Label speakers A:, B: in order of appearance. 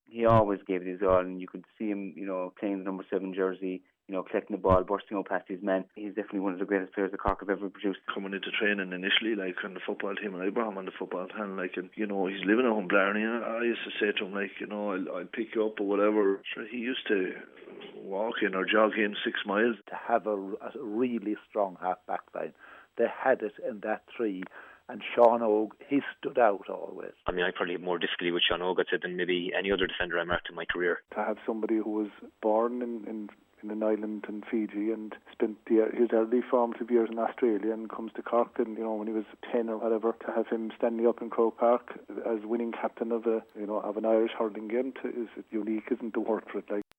A: he always gave it his all, and you could see him, playing the number 7 jersey, collecting the ball, bursting out past his men. He's definitely one of the greatest players the Cork have ever produced.
B: Coming into training initially, on the football team, and I brought him on the football team, and he's living at home, Blarney. I used to say to him, I'll pick you up or whatever. So he used to walk in or jog in 6 miles.
C: To have a really strong half-back line, they had it in that three. And Sean Og, he stood out always.
D: I probably have more difficulty with Sean Og than maybe any other defender I marked in my career.
E: To have somebody who was born in an island in Fiji and spent his early formative years in Australia and comes to Cork, and when he was 10 or whatever, to have him standing up in Croke Park as winning captain of an Irish hurling game is unique, isn't the word for it?